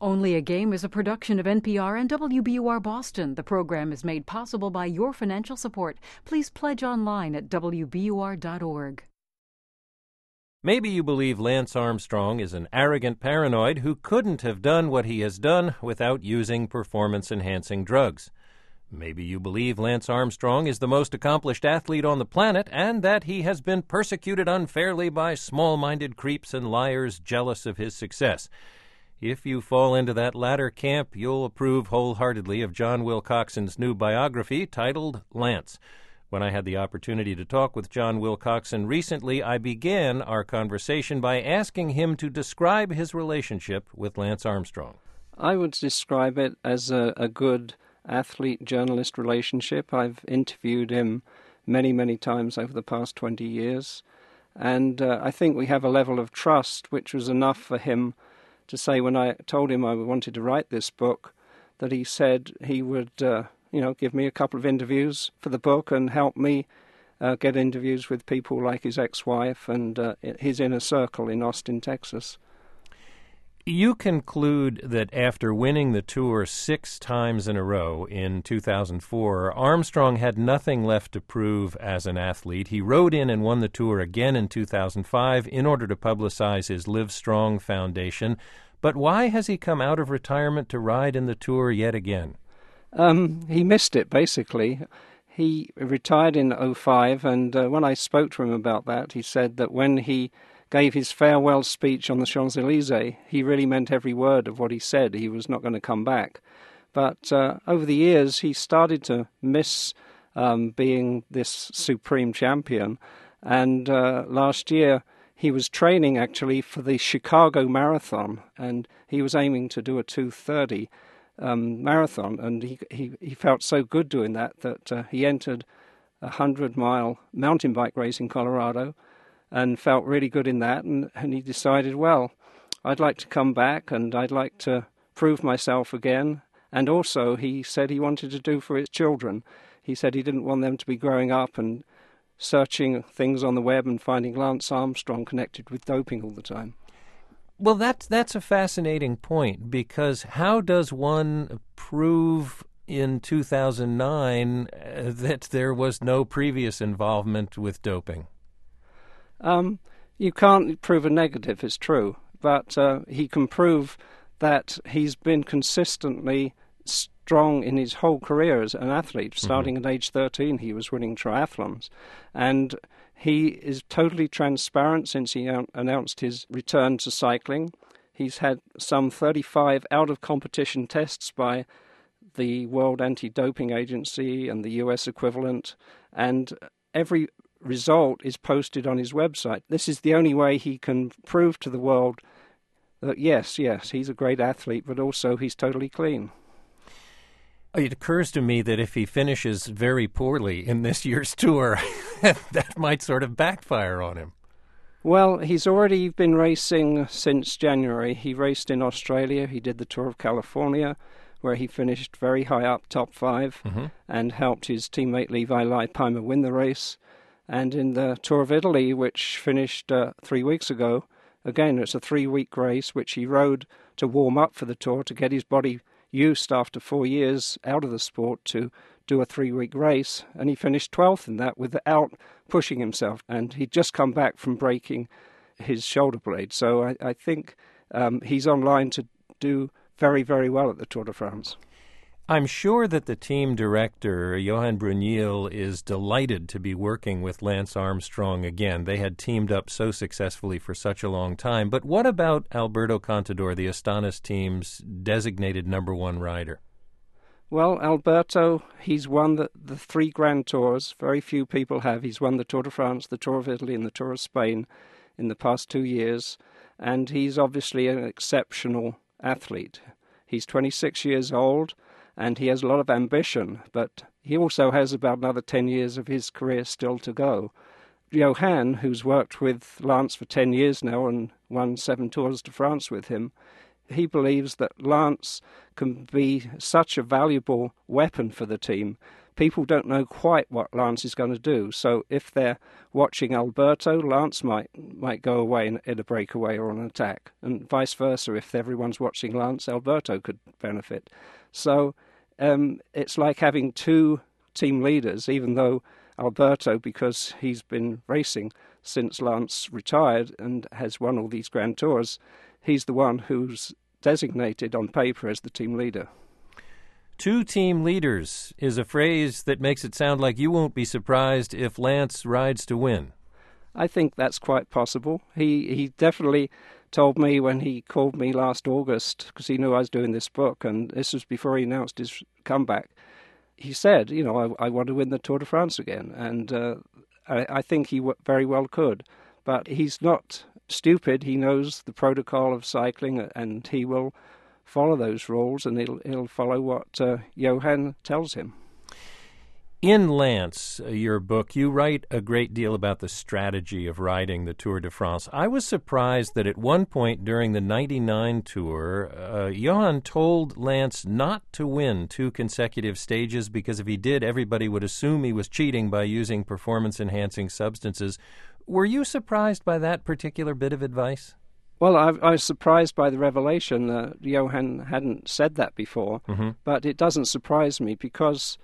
Only a Game is a production of NPR and WBUR Boston. The program is made possible by your financial support. Please pledge online at WBUR.org. Maybe you believe Lance Armstrong is an arrogant paranoid who couldn't have done what he has done without using performance-enhancing drugs. Maybe you believe Lance Armstrong is the most accomplished athlete on the planet and that he has been persecuted unfairly by small-minded creeps and liars jealous of his success. If you fall into that latter camp, you'll approve wholeheartedly of John Wilcoxon's new biography titled Lance. When I had the opportunity to talk with John Wilcoxon recently, I began our conversation by asking him to describe his relationship with Lance Armstrong. I would describe it as a good athlete-journalist relationship. I've interviewed him many, many times over the past 20 years, and I think we have a level of trust which was enough for him to say, when I told him I wanted to write this book, that he said he would give me a couple of interviews for the book and help me get interviews with people like his ex-wife and his inner circle in Austin, Texas. You conclude that after winning the Tour 6 times in a row in 2004, Armstrong had nothing left to prove as an athlete. He rode in and won the Tour again in 2005 in order to publicize his Live Strong Foundation. But why has he come out of retirement to ride in the Tour yet again? He missed it, basically. He retired in 2005, and when I spoke to him about that, he said that when he gave his farewell speech on the Champs-Élysées, he really meant every word of what he said. He was not going to come back. But over the years, he started to miss being this supreme champion. And last year, he was training, actually, for the Chicago Marathon, and he was aiming to do a 2:30 marathon. And he felt so good doing that he entered a 100-mile mountain bike race in Colorado, and felt really good in that, and he decided, well, I'd like to come back and I'd like to prove myself again. And also he said he wanted to do for his children. He said he didn't want them to be growing up and searching things on the web and finding Lance Armstrong connected with doping all the time. Well, that's a fascinating point, because how does one prove in 2009 that there was no previous involvement with doping? You can't prove a negative, it's true, but he can prove that he's been consistently strong in his whole career as an athlete. Starting at age 13, he was winning triathlons, and he is totally transparent since he announced his return to cycling. He's had some 35 out-of-competition tests by the World Anti-Doping Agency and the US equivalent, and every result is posted on his website. This is the only way he can prove to the world that yes, he's a great athlete, but also he's totally clean. It occurs to me that if he finishes very poorly in this year's Tour, that might sort of backfire on him. Well, he's already been racing since January. He raced in Australia. He did the Tour of California, where he finished very high up, top 5, and helped his teammate Levi Leipheimer win the race. And in the Tour of Italy, which finished 3 weeks ago, again, it's a 3-week race, which he rode to warm up for the Tour, to get his body used after 4 years out of the sport to do a 3-week race. And he finished 12th in that without pushing himself. And he'd just come back from breaking his shoulder blade. So I think he's on line to do very, very well at the Tour de France. I'm sure that the team director, Johan Bruyneel, is delighted to be working with Lance Armstrong again. They had teamed up so successfully for such a long time. But what about Alberto Contador, the Astana team's designated number 1 rider? Well, Alberto, he's won the 3 Grand Tours. Very few people have. He's won the Tour de France, the Tour of Italy, and the Tour of Spain in the past 2 years. And he's obviously an exceptional athlete. He's 26 years old, and he has a lot of ambition, but he also has about another 10 years of his career still to go. Johan, who's worked with Lance for 10 years now and won 7 Tours de France with him, he believes that Lance can be such a valuable weapon for the team people don't know quite what Lance is going to do. So if they're watching Alberto, Lance might go away in a breakaway or an attack, and vice versa. If everyone's watching Lance, Alberto could benefit. So it's like having two team leaders, even though Alberto, because he's been racing since Lance retired and has won all these Grand Tours, he's the one who's designated on paper as the team leader. Two team leaders is a phrase that makes it sound like you won't be surprised if Lance rides to win. I think that's quite possible. He definitely told me when he called me last August, because he knew I was doing this book, and this was before he announced his comeback. He said, I want to win the Tour de France again, and I think he very well could. But he's not stupid. He knows the protocol of cycling, and he will follow those rules, and he'll follow what Johan tells him. In Lance, your book, you write a great deal about the strategy of riding the Tour de France. I was surprised that at one point during the 99 Tour, Johan told Lance not to win 2 consecutive stages because if he did, everybody would assume he was cheating by using performance-enhancing substances. Were you surprised by that particular bit of advice? Well, I was surprised by the revelation that Johan hadn't said that before, but it doesn't surprise me because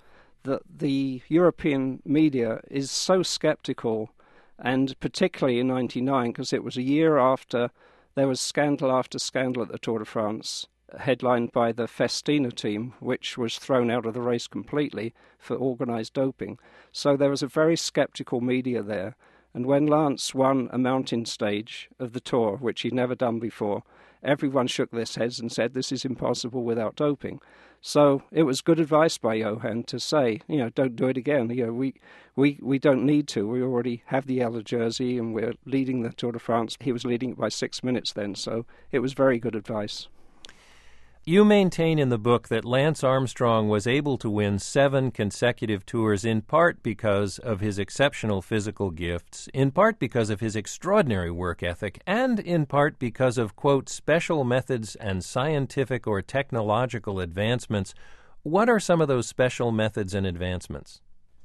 the European media is so sceptical, and particularly in 99, because it was a year after there was scandal after scandal at the Tour de France, headlined by the Festina team, which was thrown out of the race completely for organised doping. So there was a very sceptical media there. And when Lance won a mountain stage of the Tour, which he'd never done before, everyone shook their heads and said, this is impossible without doping. So it was good advice by Johan to say, don't do it again. We don't need to. We already have the yellow jersey and we're leading the Tour de France. He was leading it by 6 minutes then, so it was very good advice. You maintain in the book that Lance Armstrong was able to win 7 consecutive tours in part because of his exceptional physical gifts, in part because of his extraordinary work ethic, and in part because of, quote, special methods and scientific or technological advancements. What are some of those special methods and advancements?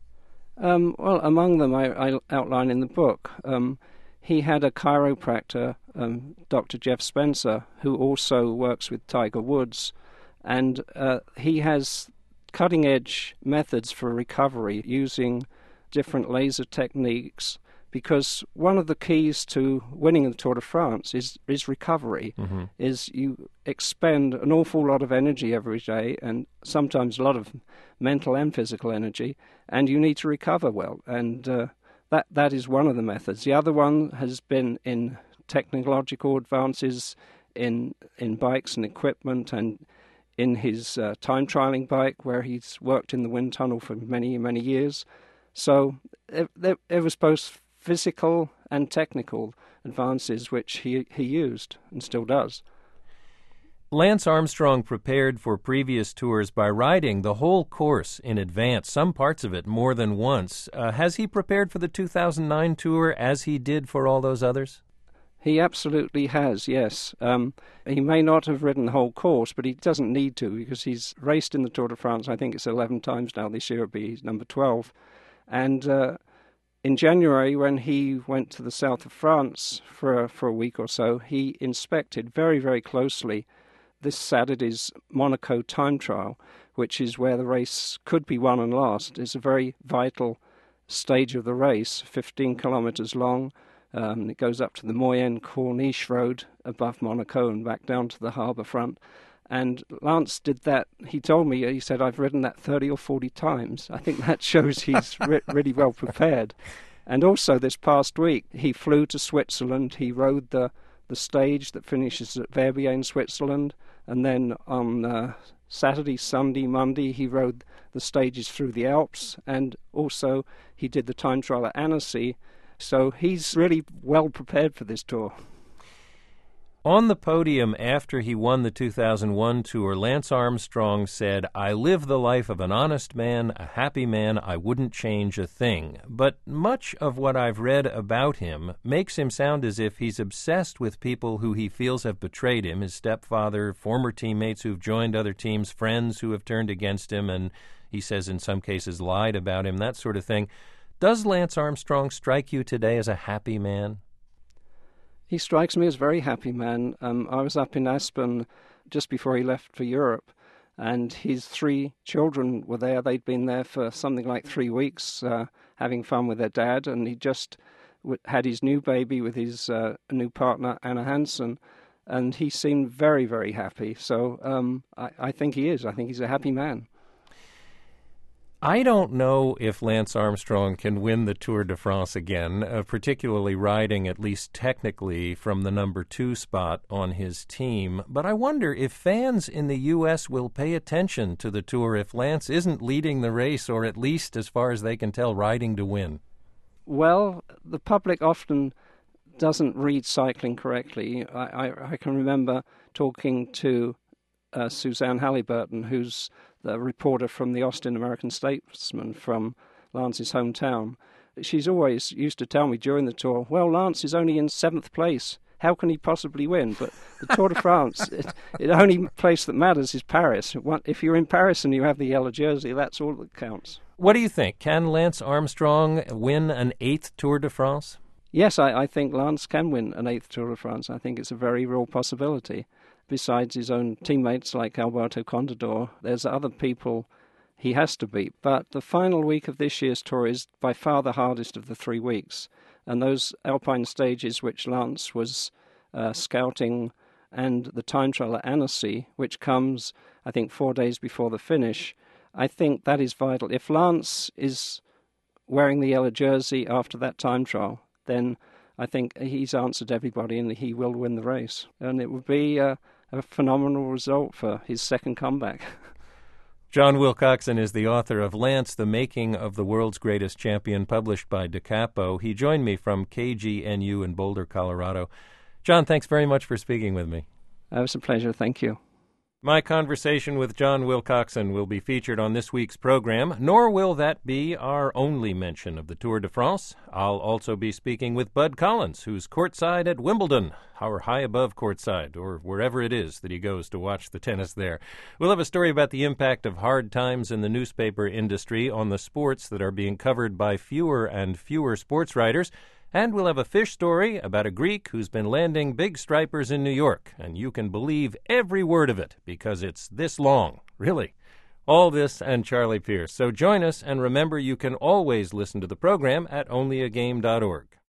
Well, among them I outline in the book. He had a chiropractor, Dr. Jeff Spencer, who also works with Tiger Woods, and he has cutting-edge methods for recovery using different laser techniques, because one of the keys to winning the Tour de France is recovery, is you expend an awful lot of energy every day, and sometimes a lot of mental and physical energy, and you need to recover well, and that is one of the methods. The other one has been in technological advances in bikes and equipment, and in his time trialing bike, where he's worked in the wind tunnel for many, many years. So it was both physical and technical advances which he used and still does. Lance Armstrong prepared for previous tours by riding the whole course in advance, some parts of it more than once. Has he prepared for the 2009 Tour as he did for all those others? He absolutely has, yes. He may not have ridden the whole course, but he doesn't need to, because he's raced in the Tour de France, I think it's 11 times now. This year it'll be number 12. And in January, when he went to the south of France for a week or so, he inspected very, very closely this Saturday's Monaco time trial, which is where the race could be won and lost. It's a very vital stage of the race, 15 kilometers long. It goes up to the Moyenne-Corniche road above Monaco and back down to the harbour front. And Lance did that. He told me, he said, I've ridden that 30 or 40 times. I think that shows he's really well prepared. And also this past week, he flew to Switzerland. He rode the stage that finishes at Verbier in Switzerland. And then on Saturday, Sunday, Monday, he rode the stages through the Alps. And also he did the time trial at Annecy. So he's really well prepared for this tour. On the podium after he won the 2001 Tour, Lance Armstrong said, "I live the life of an honest man, a happy man. I wouldn't change a thing." But much of what I've read about him makes him sound as if he's obsessed with people who he feels have betrayed him, his stepfather, former teammates who've joined other teams, friends who have turned against him, and he says in some cases lied about him, that sort of thing. Does Lance Armstrong strike you today as a happy man? He strikes me as a very happy man. I was up in Aspen just before he left for Europe, and his 3 children were there. They'd been there for something like 3 weeks, having fun with their dad, and he just had his new baby with his new partner, Anna Hansen, and he seemed very, very happy. So I think he is. I think he's a happy man. I don't know if Lance Armstrong can win the Tour de France again, particularly riding, at least technically, from the number 2 spot on his team. But I wonder if fans in the U.S. will pay attention to the Tour if Lance isn't leading the race, or at least, as far as they can tell, riding to win. Well, the public often doesn't read cycling correctly. I can remember talking to Suzanne Halliburton, who's the reporter from the Austin American-Statesman from Lance's hometown. She's always used to tell me during the Tour, well, Lance is only in 7th place. How can he possibly win? But the Tour de France, the only place that matters is Paris. If you're in Paris and you have the yellow jersey, that's all that counts. What do you think? Can Lance Armstrong win an 8th Tour de France? Yes, I think Lance can win an 8th Tour de France. I think it's a very real possibility. Besides his own teammates like Alberto Contador, there's other people he has to beat. But the final week of this year's Tour is by far the hardest of the 3 weeks. And those alpine stages which Lance was scouting, and the time trial at Annecy, which comes, I think, 4 days before the finish, I think that is vital. If Lance is wearing the yellow jersey after that time trial, then I think he's answered everybody and he will win the race. And it would be a phenomenal result for his second comeback. John Wilcoxon is the author of Lance, The Making of the World's Greatest Champion, published by Da Capo. He joined me from KGNU in Boulder, Colorado. John, thanks very much for speaking with me. It was a pleasure. Thank you. My conversation with John Wilcoxon will be featured on this week's program, nor will that be our only mention of the Tour de France. I'll also be speaking with Bud Collins, who's courtside at Wimbledon, or high above courtside, or wherever it is that he goes to watch the tennis there. We'll have a story about the impact of hard times in the newspaper industry on the sports that are being covered by fewer and fewer sports writers. And we'll have a fish story about a Greek who's been landing big stripers in New York. And you can believe every word of it because it's this long, really. All this and Charlie Pierce. So join us, and remember you can always listen to the program at onlyagame.org.